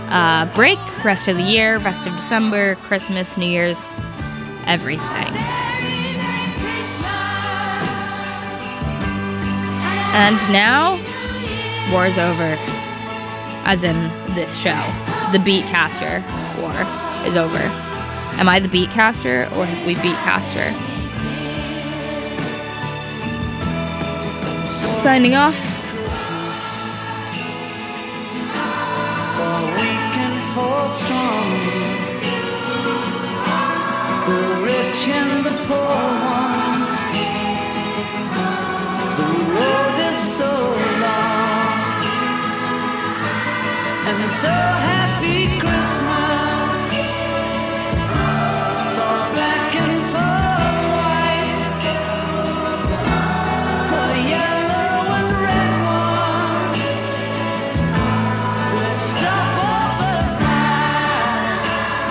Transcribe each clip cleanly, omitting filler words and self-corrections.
break, rest of the year, rest of December, Christmas, New Year's, everything. And now, war is over. As in this show. The Beatcaster war is over. Am I the Beatcaster, or have we beat Caster? Signing off. For weak and for strong, the rich and the poor ones. The road is so long, and so happy Christmas for black and for white, for yellow and red ones. Let's stop all the fight.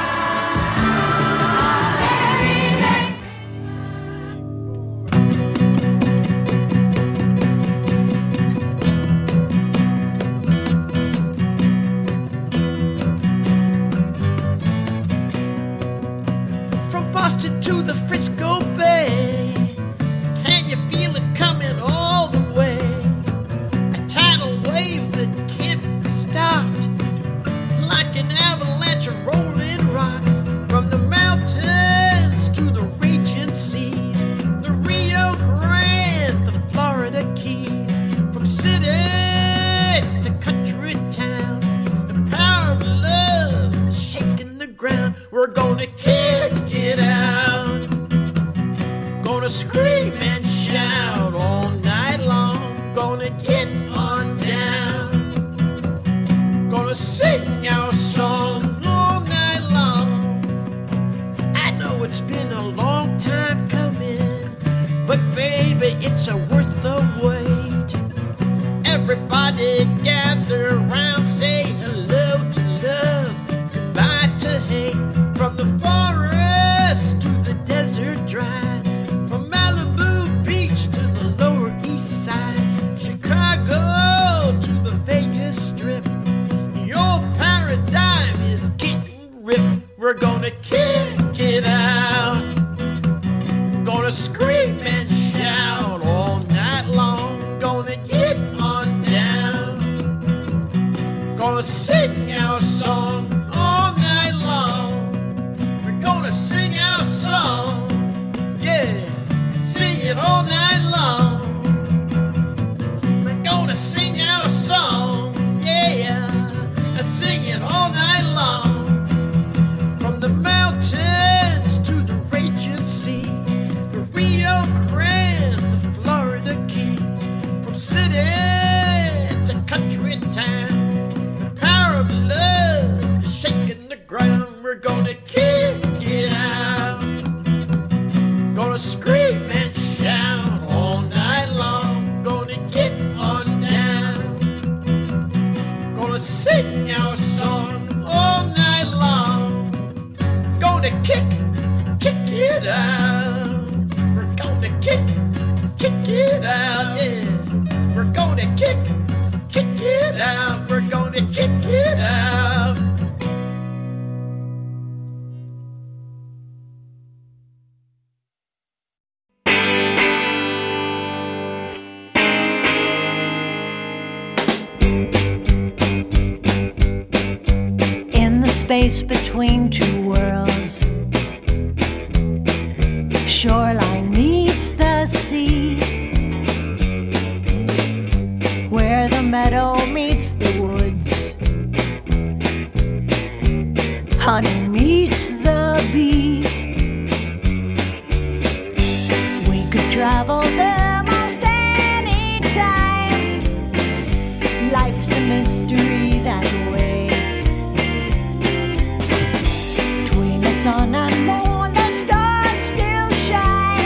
From Boston to the Frisco Bay, can you feel it coming all the way? A tidal wave that can't be stopped, like an avalanche of rolling rock. From the mountains to the raging seas, the Rio Grande, the Florida Keys. From city to country town, the power of love is shaking the ground. We're gonna kick it out, gonna scream and shout all night long, gonna get on down, gonna sing our song all night long. I know it's been a long time coming, but baby, it's worth the wait. Everybody gather around, say hello to love, goodbye to hate. From the forest to the desert dry, from Malibu Beach to the Lower East Side, Chicago to the Vegas Strip, your paradigm is getting ripped. We're gonna kick it out, gonna scream and shout all night long, gonna get on down, gonna sing our song all night long. We're gonna sing our song, yeah, sing it all night long. We're gonna sing our song, yeah, sing it all night long. From the mountains to the raging seas, the Rio Grande, the Florida Keys. From city to country town, the power of love is shaking the ground. We're gonna kick it out, gonna scream and shout all night long, gonna get on down, gonna sing our song all night long, gonna kick it out, we're gonna kick it out, yeah, we're gonna kick it out, we're gonna kick it out. In the space between two worlds, shoreline meets the sea, where the meadow meets the woods, honey meets the bee. We could travel there most any time. Life's a mystery that way. Between the sun and moon, the stars still shine.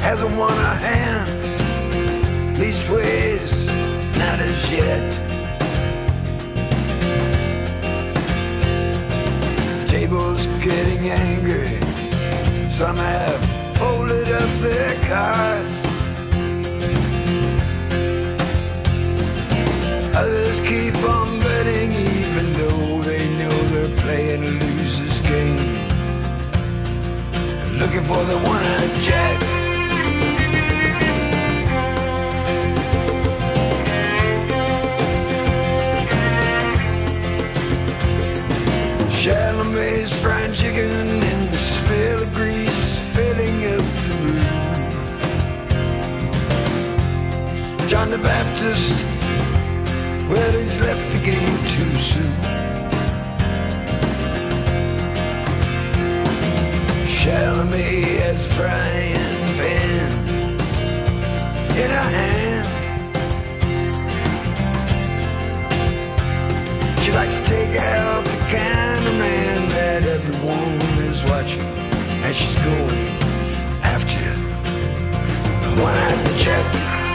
hasn't won a hand, leastways not as yet. The table's getting angry, some have folded up their cards. Others keep on betting even though they know they're playing a loser's game, looking for the one-eyed jack. Chalamet's fried chicken and the smell of grease filling up the room. John the Baptist, well, he's left the game too soon. Chalamet has a frying pan in her hand. She likes to take out the kind of man that everyone is watching as she's going after the one-eyed jack.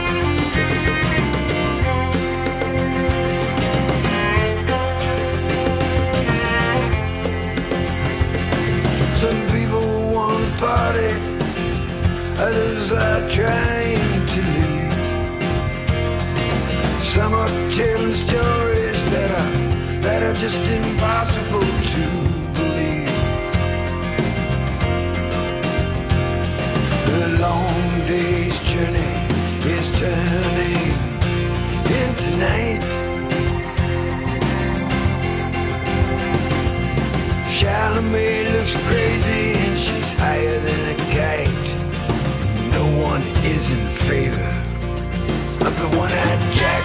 Some people want to party, others are trying to leave. Some are telling stories that are just impossible to believe. The long day's journey is turning into night. Chalamet looks crazy and she's higher than a kite. No one is in favor of the one-eyed jack.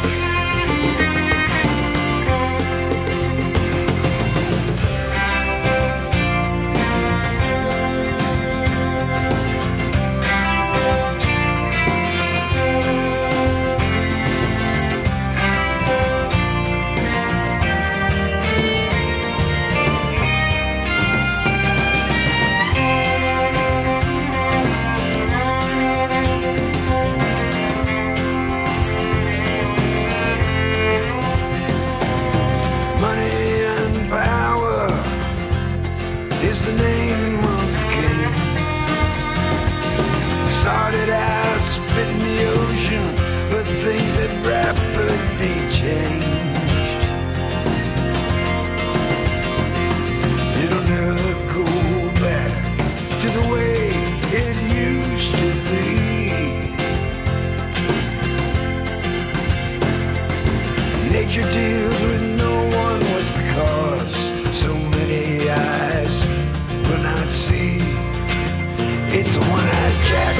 Nature deals with no one. What's the cause? So many eyes will not see. It's the one-eyed jack.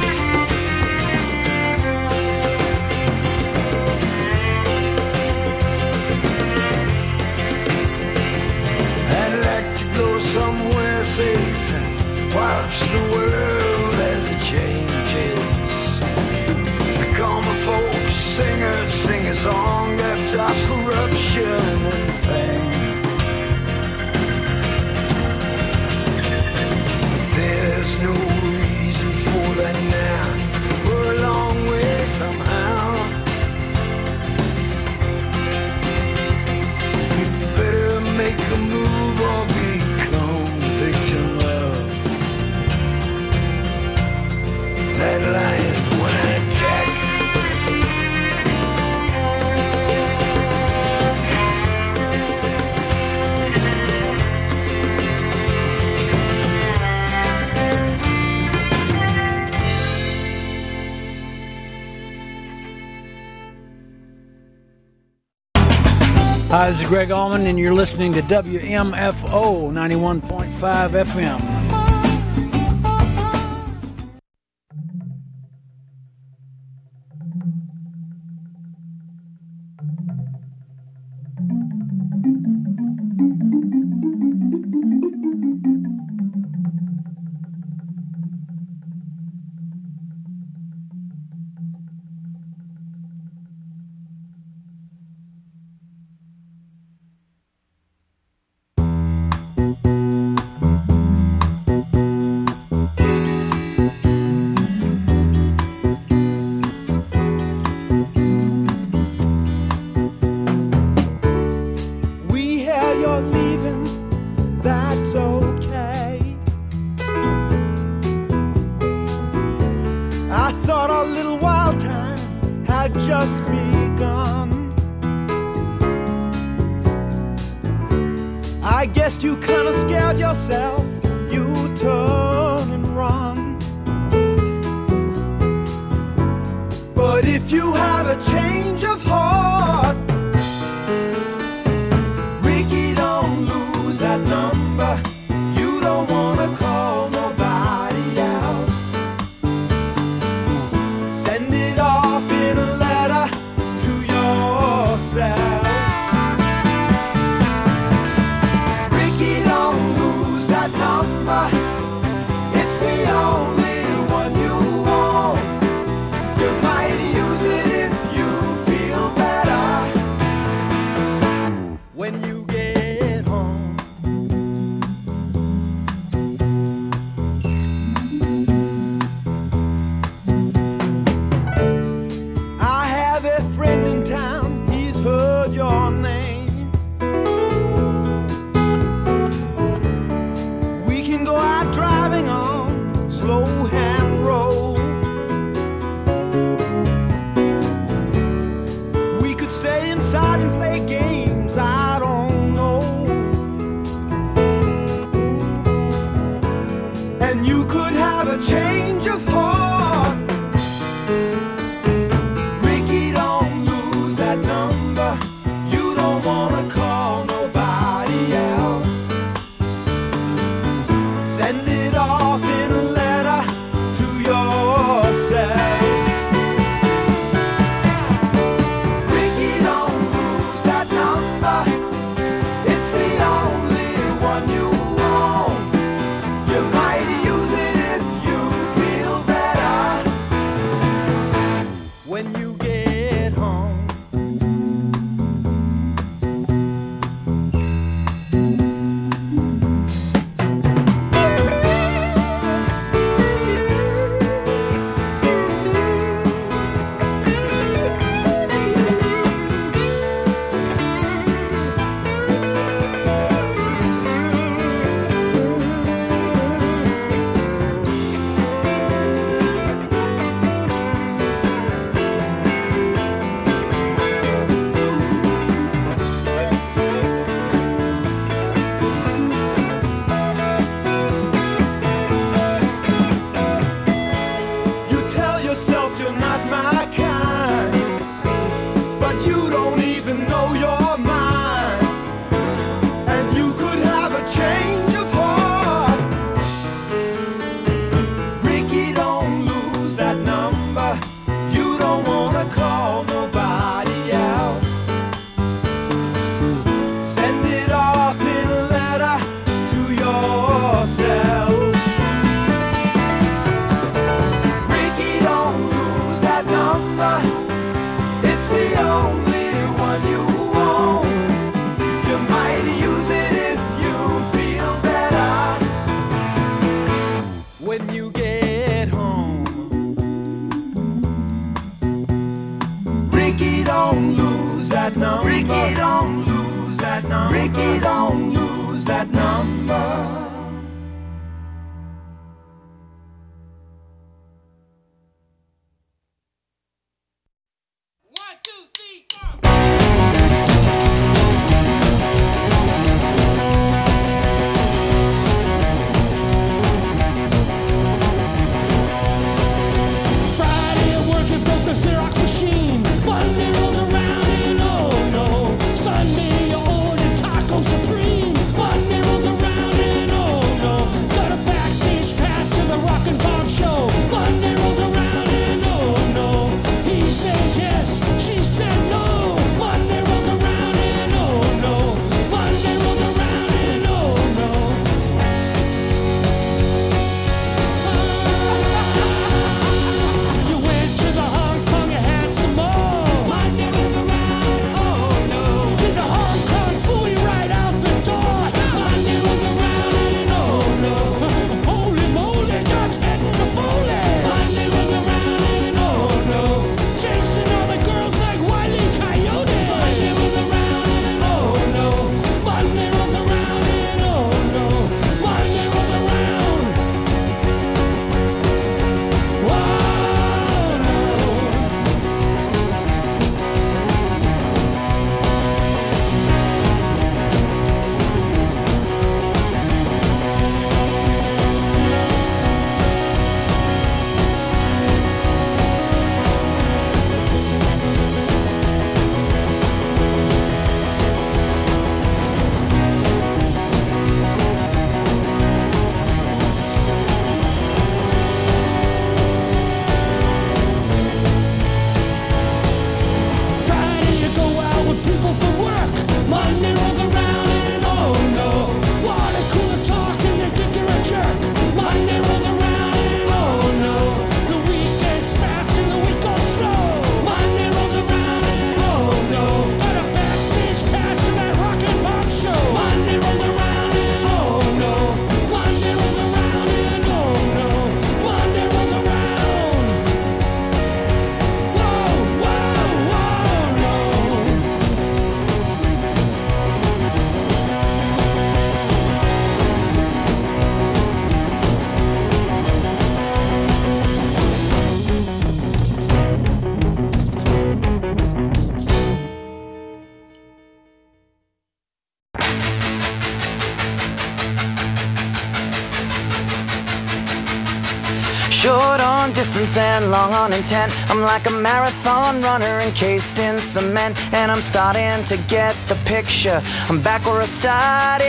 I'd like to go somewhere safe and watch the world as it changes. Become a folk singer, sing a song that's our corruption and pain. But there's no reason for that now. We're a long way somehow. We better make a move or become victim of that lion one-eyed jack. Hi, this is Greg Allman, and you're listening to WMFO 91.5 FM. thought our little wild time had just begun. I guess you kinda scared yourself, you turn and run. But if you have a change of heart, Ricky, don't lose that number. You don't wanna call nobody else. Send it off in a letter to yourself. Ricky, don't lose that number. It's the only one you want. You might use it if you feel better when you get home. I have a friend in town, he's heard your name. We can go out driving on slow hand road. We could stay inside and play games, I don't know. And you could have a change of heart. Ricky, don't lose that number. You don't wanna call nobody else. Send it off in a letter to yourself. Ricky, don't lose that number. It's the only one you want. You might use it if you feel better when you get home. You tell yourself you're not my kind, but you don't even know your mind. And you could have a change of heart. Ricky, don't lose that number. You don't wanna call nobody else. Send it off in a letter to yourself. Ricky, don't lose that number. It's the only one you want. You might use it if you feel better when you get home. Ricky, don't lose that number. Ricky, don't lose that number. Ricky, don't lose that number. Friday at work, it broke the Xerox machine. Monday rolls around and oh no. Sunday you ordered Taco Supreme. Monday rolls around and oh patience and long on intent. I'm like a marathon runner encased in cement, and I'm starting to get the picture. I'm back where I started.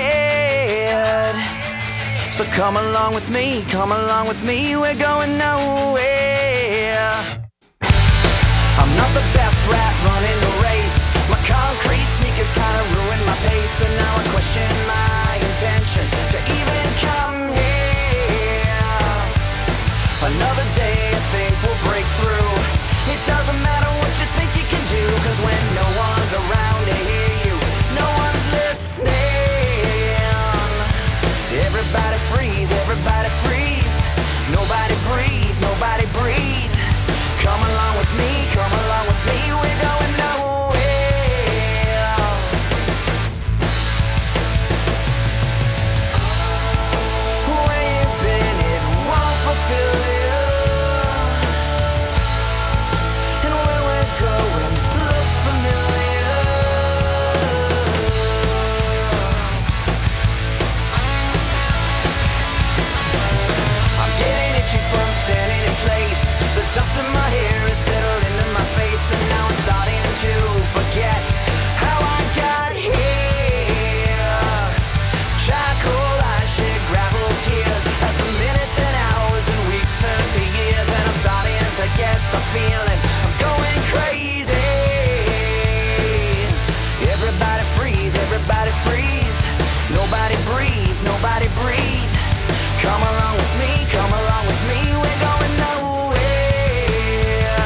So come along with me, we're going nowhere. I'm not the best rat running the race. My concrete sneakers kinda ruined my pace, and now I question my intention to even come here. Another day I think we'll break through. It doesn't matter what you think you can do, 'cause when no one's around to hear you, no one's listening. Everybody freeze, nobody breathe, nobody breathe. Come along with me, we're going nowhere. Where you been, it won't fulfill you. And where we're going looks familiar. I'm getting itchy from standing in place. The dust in my hair is settled into my face, and now I'm starting to forget how I got here. Charcoal, I shed gravel tears as the minutes and hours and weeks turn to years, and I'm starting to get the feeling I'm going crazy. Everybody freeze, nobody breathe, nobody breathe. Come along with me, we're going nowhere.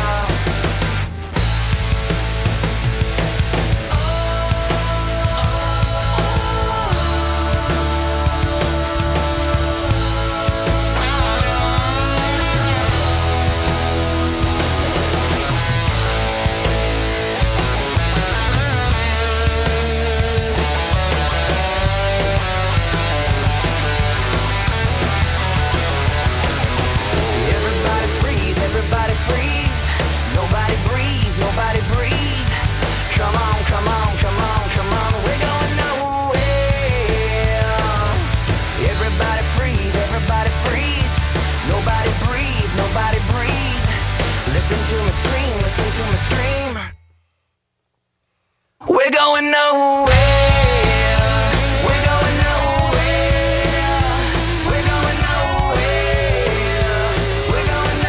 Everybody freeze, nobody breathe, nobody breathe. Come on, we're going nowhere. Everybody freeze, nobody breathe. Listen to me scream. We're going nowhere. We're going nowhere. We're going nowhere. We're going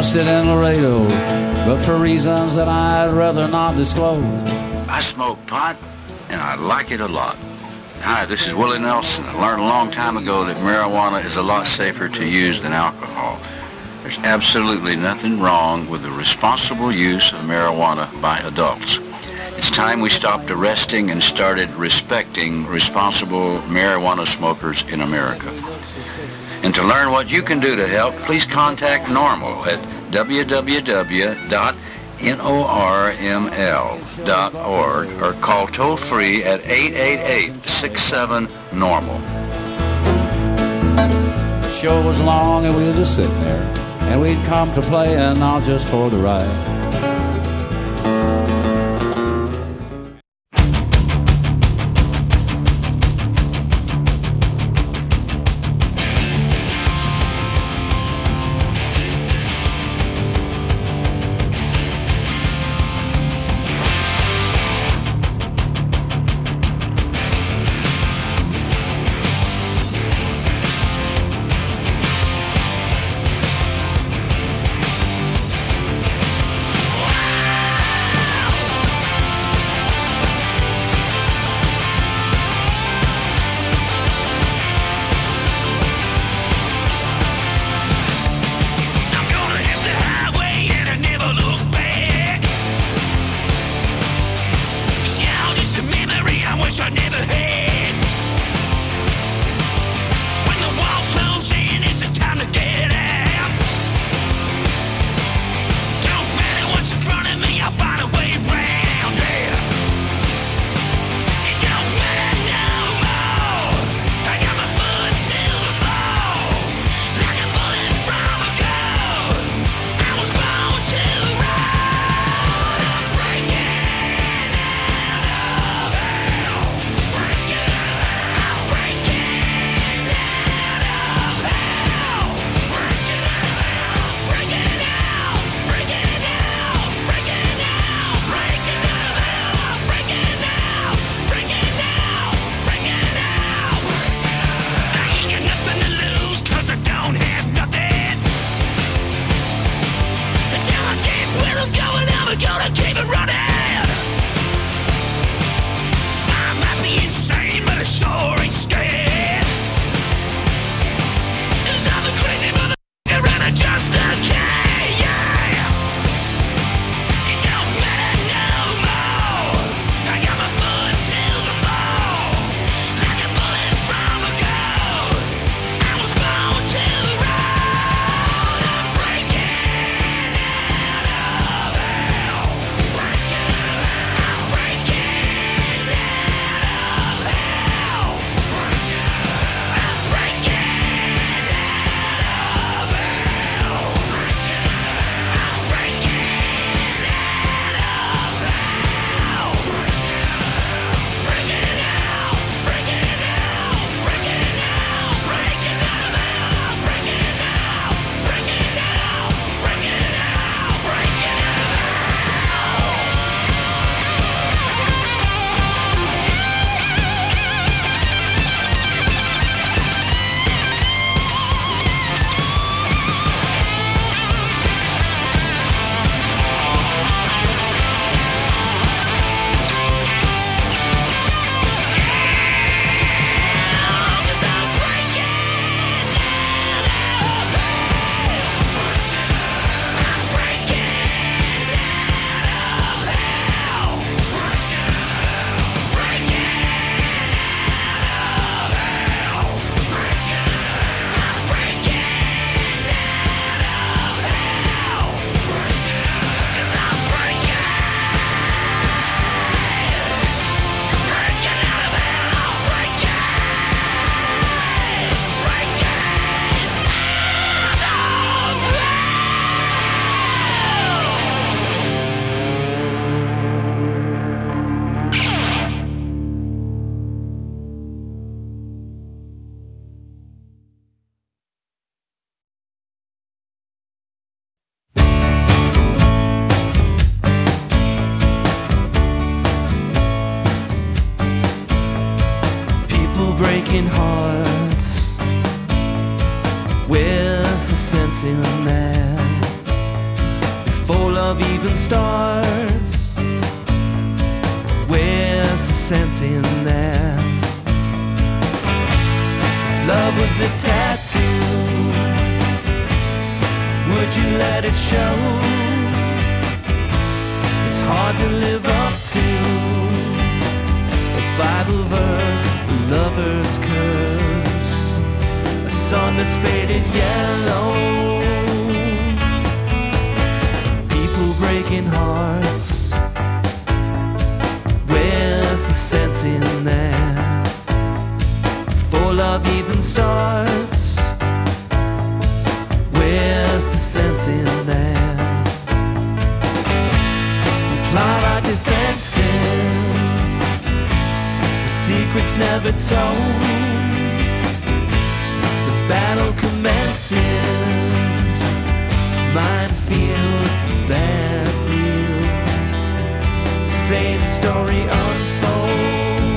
busted in Laredo, but for reasons that I'd rather not disclose. I smoke pot, and I like it a lot. Hi, this is Willie Nelson. I learned a long time ago that marijuana is a lot safer to use than alcohol. There's absolutely nothing wrong with the responsible use of marijuana by adults. It's time we stopped arresting and started respecting responsible marijuana smokers in America. And to learn what you can do to help, please contact NORML at www.norml.org or call toll-free at 888-67-NORMAL. The show was long and we were just sitting there, and we'd come to play and not just for the ride. even starts. Where's the sense in that? If love was a tattoo, would you let it show? It's hard to live up to a Bible verse, a lover's curse, a sun that's faded yellow, people breaking hearts. Where's the sense in that? Before love even starts, where's the sense in that? We climb our defenses, secrets never told. The battle commences, minefields, bad deals, same story unfolds.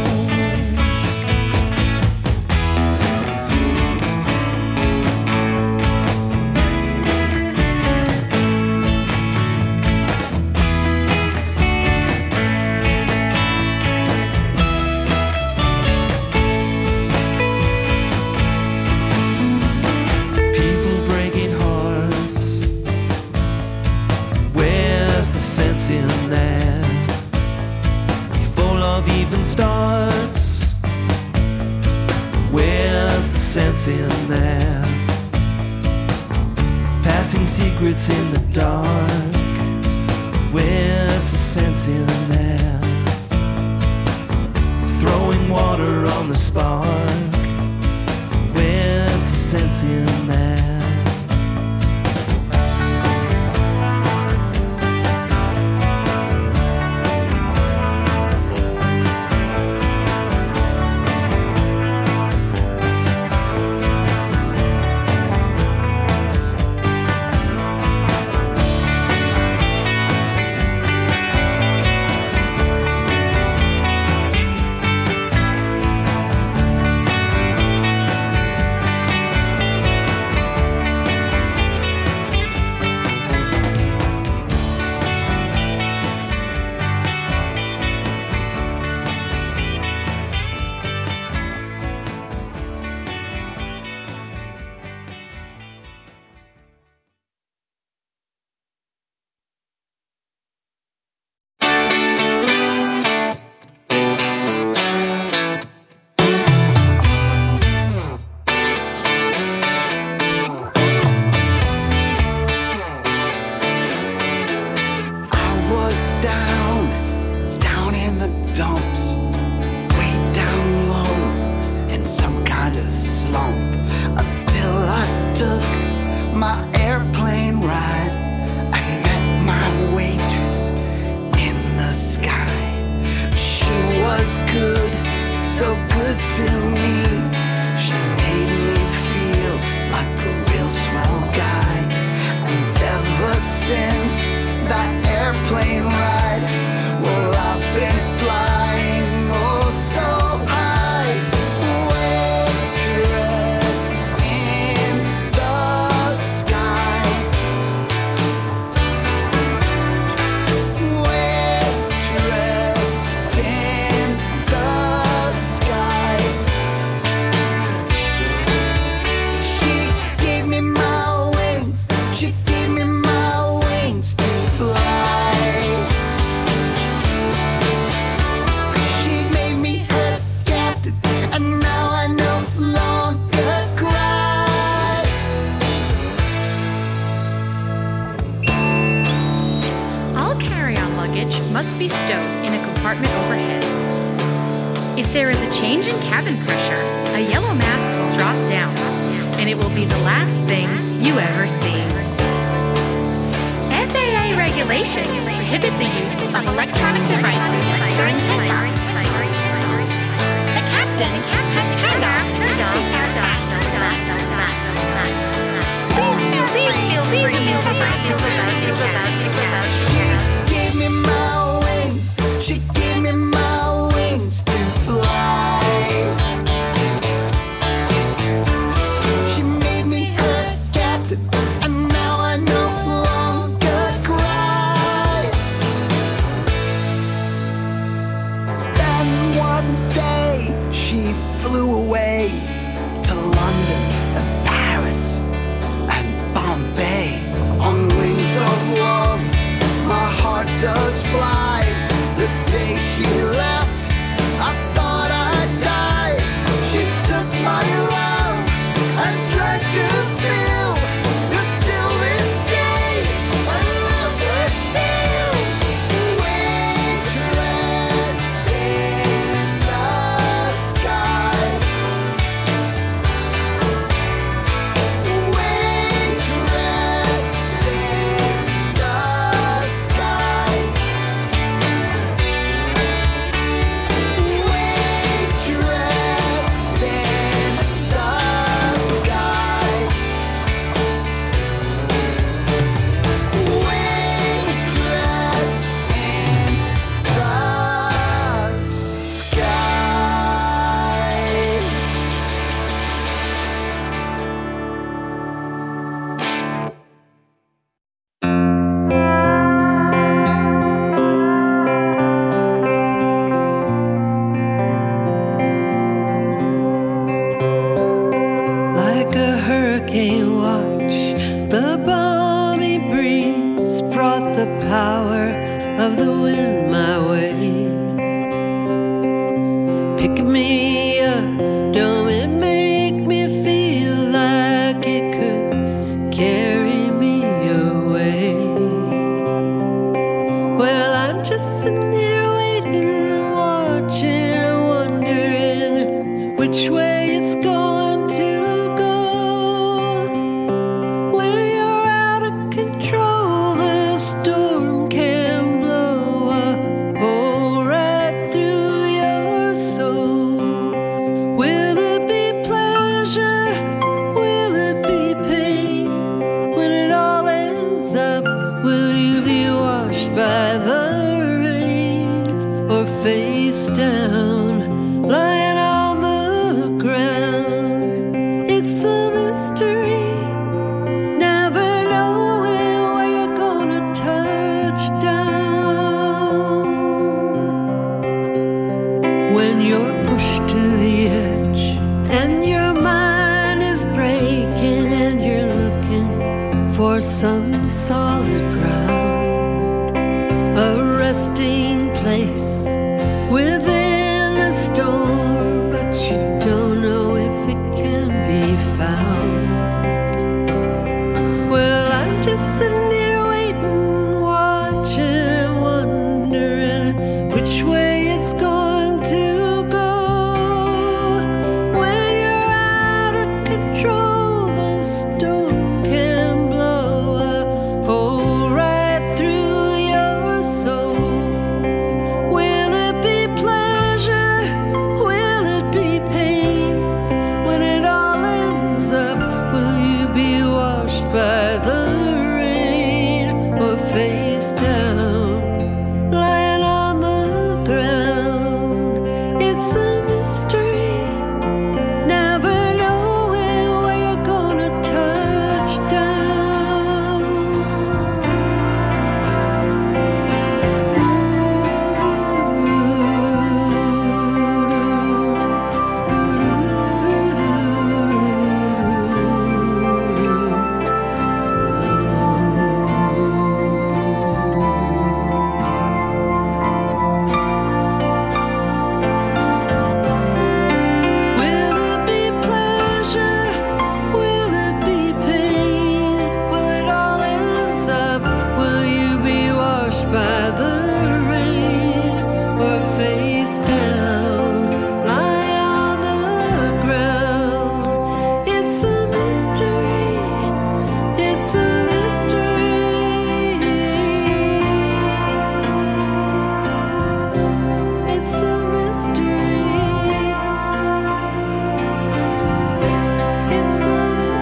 In that before love even starts, where's the sense in that? Passing secrets in the dark, where's the sense in that? Throwing water on the spark, where's the sense in that? must be stowed in a compartment overhead. If there is a change in cabin pressure, a yellow mask will drop down, and it will be the last thing you ever see. FAA regulations prohibit the use of electronic devices during takeoff. The captain has turned off seatbelt sign. Please feel free about She gave me my wings. She gave me my wings to fly. She made me her captain, and now I no longer cry. power of the wind my way. Pick me up, don't it make me feel like it could carry me away? Well, I'm just sitting here waiting, watching, wondering which way it's going to go. When you're out of control, the storm can blow a hole right through your soul. Will it be pleasure? Will it be pain? When it all ends up, will you be washed by the rain or face down, lying on the ground? It's a mystery, never knowing where you're gonna touch down. When you're pushed to the edge and your mind is breaking and you're looking for some solid ground, a resting place within a storm, but you don't know if it can be found. Well, I'm just sitting here waiting, watching and wondering which way it's going to go. When you're out of control, the storm can blow a hole right through your soul. Will it be pleasure? Will it be pain? When it all ends up, will you be washed by the rain or face down, lying on the ground? It's a mystery, never knowing where you're gonna touch down. Will it be pleasure? Will it be pain? When it all ends up, will you be washed by the rain or face down, lie on the ground? It's a mystery, it's a mystery. It's a mystery. It's a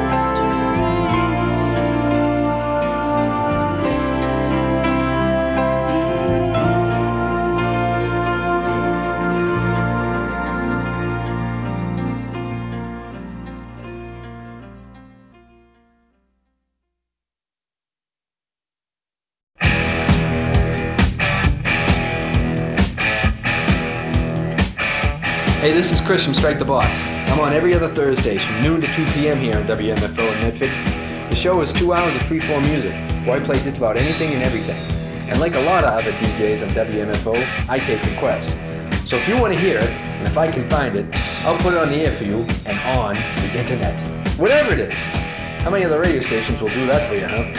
Hey, this is Chris from Strike the Box. I'm on every other Thursdays from noon to 2 p.m. here on WMFO in Medford. The show is 2 hours of free-form music, where I play just about anything and everything. And like a lot of other DJs on WMFO, I take requests. So if you want to hear it, and if I can find it, I'll put it on the air for you and on the internet. Whatever it is. How many other radio stations will do that for you, huh?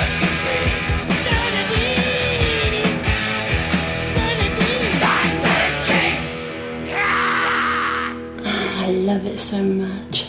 I love it so much.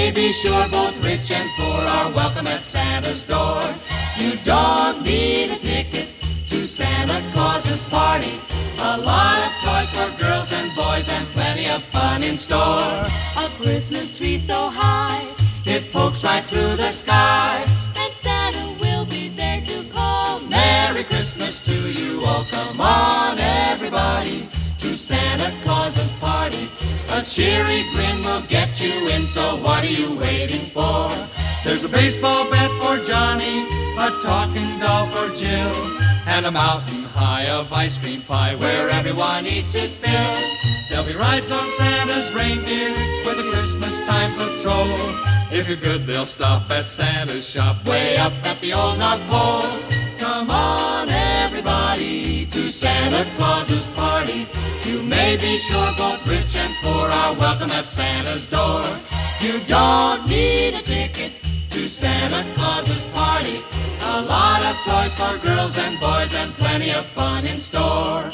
may be sure both rich and poor are welcome at Santa's door. You don't need a ticket to Santa Claus's party. A lot of toys for girls and boys and plenty of fun in store. A Christmas tree so high, it pokes right through the sky. and Santa will be there to call. Merry Christmas to you all. Come on, everybody, to Santa Claus's party. A cheery grin will get you in, so what are you waiting for? There's a baseball bat for Johnny, a talking doll for Jill, and a mountain high of ice cream pie where everyone eats its fill. There'll be rides on Santa's reindeer with a Christmas time patrol. If you're good, they'll stop at Santa's shop way up at the old North Pole. Come on, everybody, to Santa Claus's party. You may be sure both rich and poor are welcome at Santa's door. You don't need a ticket to Santa Claus's party. A lot of toys for girls and boys and plenty of fun in store.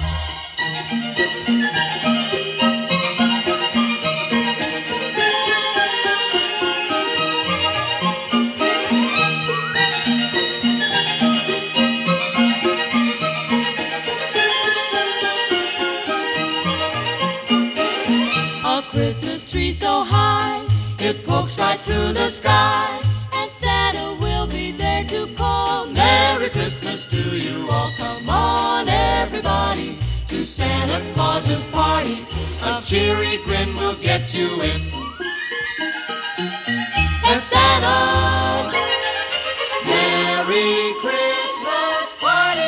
A Christmas tree so high, It pokes right through the sky. and Santa will be there to call. Merry Christmas to you all. Come on, everybody, to Santa Claus's party. A cheery grin will get you in. At Santa's Merry Christmas party.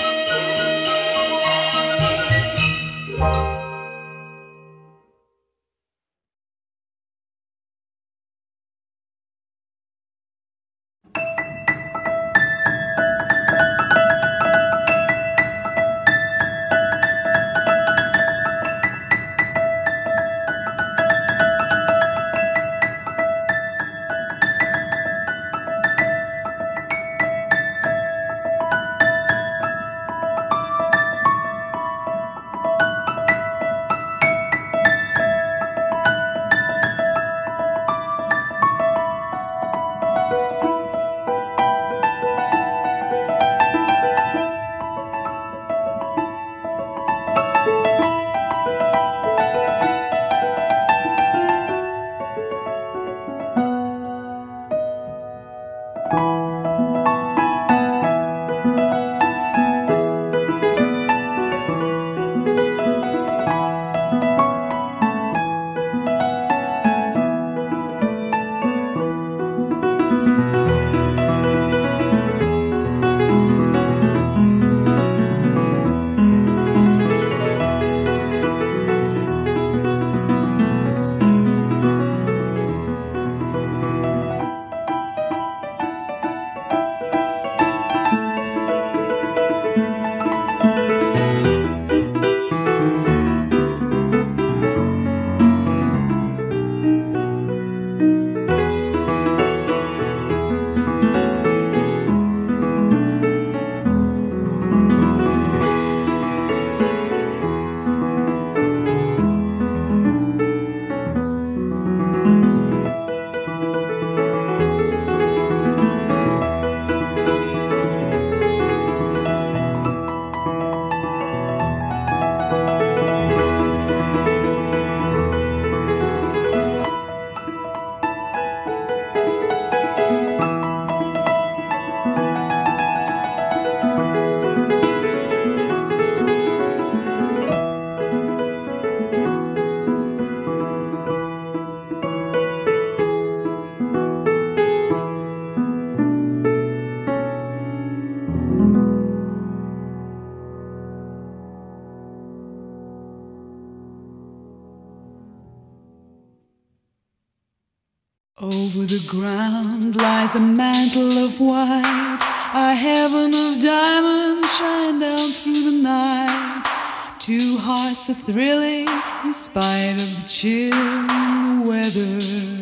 Over the ground lies a mantle of white, a heaven of diamonds shine down through the night. Two hearts are thrilling in spite of the chill in the weather.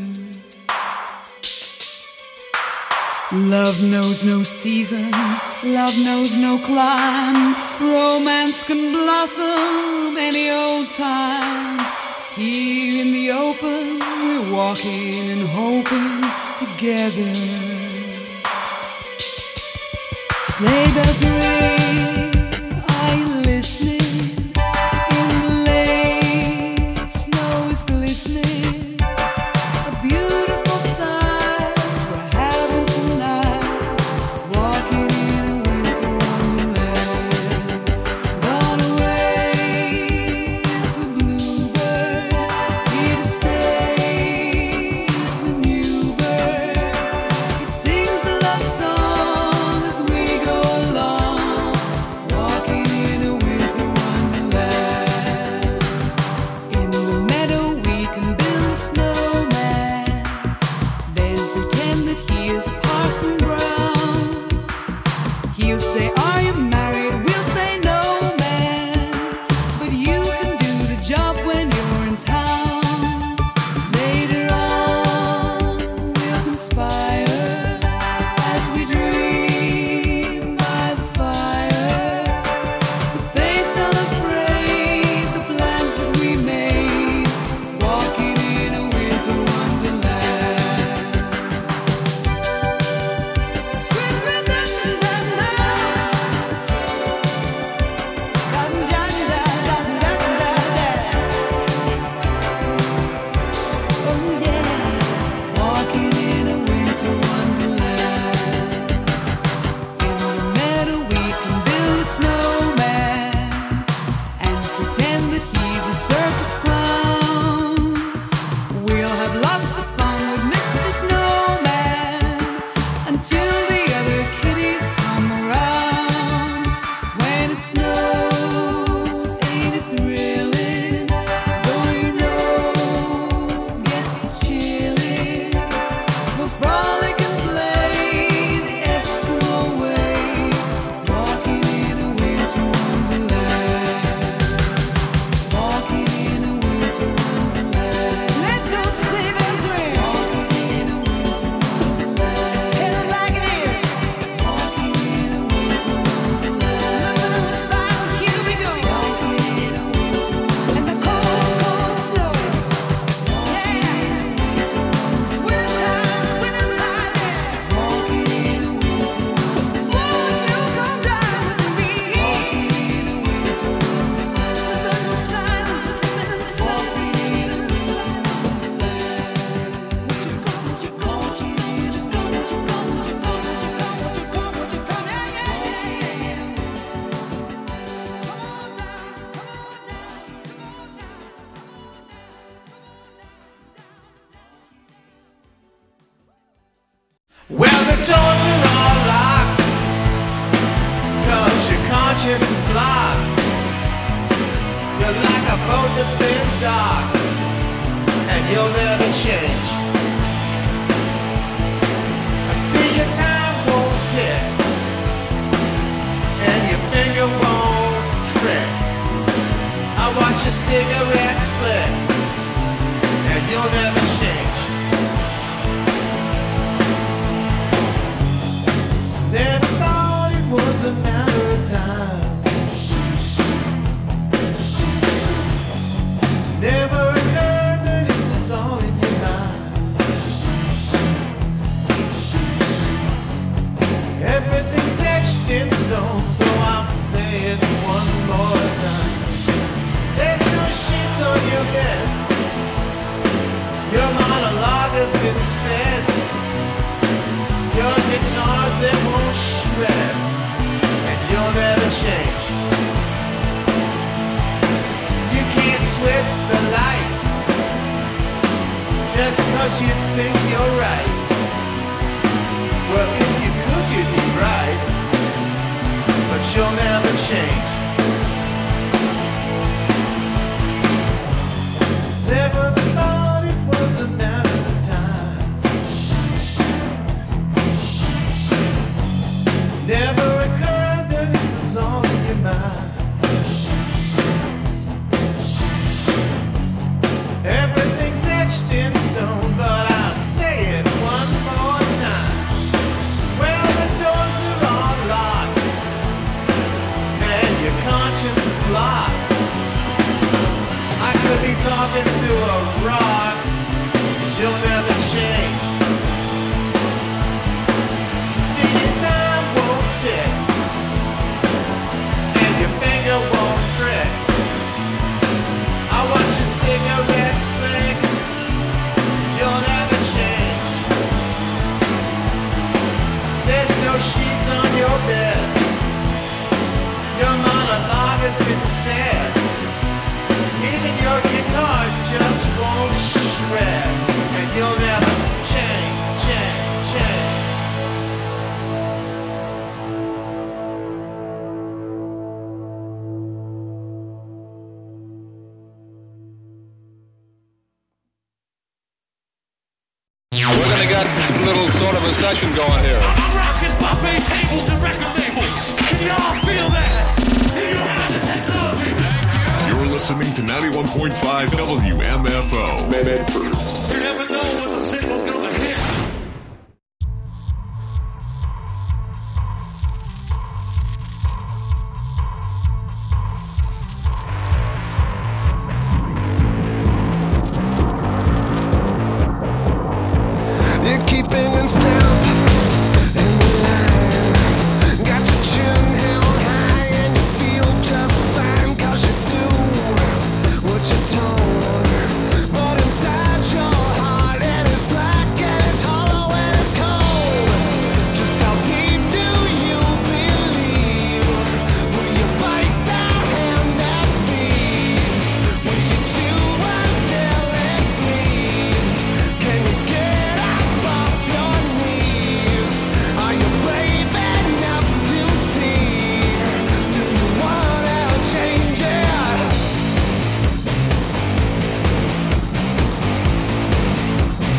Love knows no season, love knows no clime. Romance can blossom any old time. Here in the open, we're walking and hoping together. Sleigh bells ring, are you listening? In the lane, snow is glistening. A beautiful sight we're having tonight, walking in a winter wonderland. Gone away is the bluebird, here to stay is the new bird. He sings a love song as we go along, walking in a winter wonderland. In the meadow we can build a snowman, then pretend that he is Parson Brown. He'll say, are you married? We'll say, no, man, but you can do the job when you're in town. Later on we'll conspire as we dream by the fire, to face unafraid the plans that we made, walking in a winter wonderland. Oh yeah, walking in a winter wonderland. In the meadow we can build a snowman and pretend that he's a circus clown. We'll have lots of fun with Mr. Snowman until the other kitties come around. When it snows, ain't it thrilling? Though your nose gets chilly, we'll frolic and play the Eskimo way, walking in a winter wonderland. Walking in a winter wonderland. Let those sleigh bells ring. Walking in a winter wonderland. Tell it like it is. Walking in a winter wonderland. Slipping in the slide, here we go. Walking in a winter wonderland. And the cold, cold snow. Walking in a winter wonderland. Winter time, yeah. Walking in a winter wonderland. Won't you come down with me? Walking in a winter wonderland. Slipping in the slide, slipping in the slide. Walking in a winter wonderland. Would you go? Would you go? Would you go? Would you go? Would you go? Would you go? Would you go? Would you go? Yeah, yeah, yeah. Walking in a winter wonderland. Well, the doors are all locked, 'cause your conscience is blocked. You're like a boat that's been docked, and you'll never change. I see your time won't tick, and your finger won't trick. I watch your cigarette split, and you'll never change. Never thought it was a matter of time. Never occurred that it was all in your mind. Everything's etched in stone, so I'll say it one more time. There's no sheets on your bed. Your monologue has been said. Your guitars, they won't shred, and you'll never change. You can't switch the light just 'cause you think you're right. Well, if you could, you'd be right, but you'll never change. Never thought it was a matter of time. Never occurred that it was all in your mind. Everything's etched in stone, but I'll say it one more time. Well, the doors are all locked, and your conscience is blocked. I could be talking to got a little sort of a session going here. I'm rocking buffet tables and record labels. Can y'all feel that? You have the technology. You're listening to 91.5 WMFO. Medford. You never know when the single's gonna hit. You're keeping in step